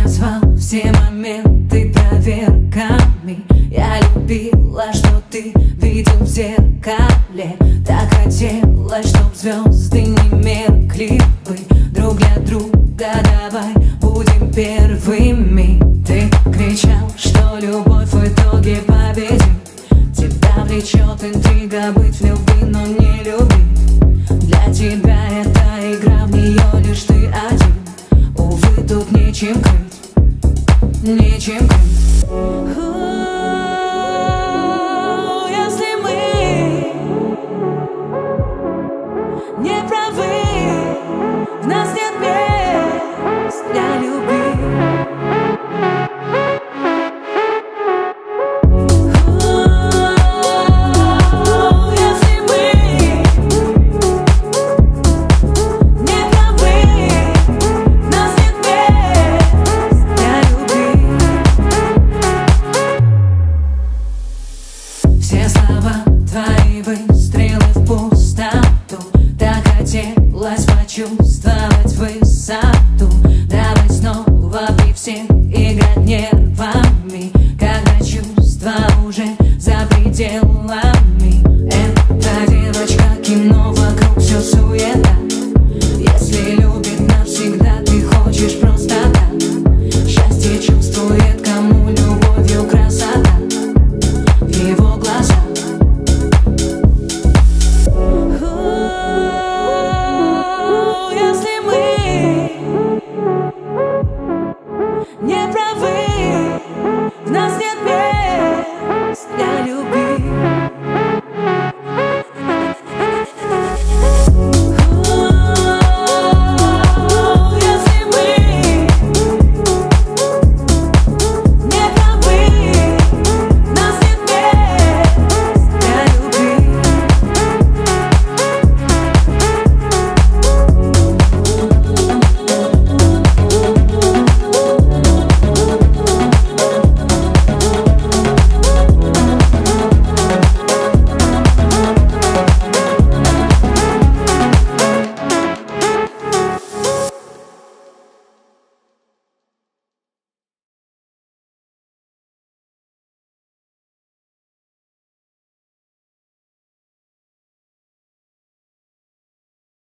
назвал все моменты проверками. Я любила, что ты видел в зеркале. Так хотелось, чтоб звезды не меркли бы друг для друга. Давай будем первыми. Ты кричал, что любовь в итоге победит. Тебя влечет интрига быть в любви, но не любить. Для тебя эта игра, в нее лишь ты один. Увы, тут нечем крыть, нечем крыть.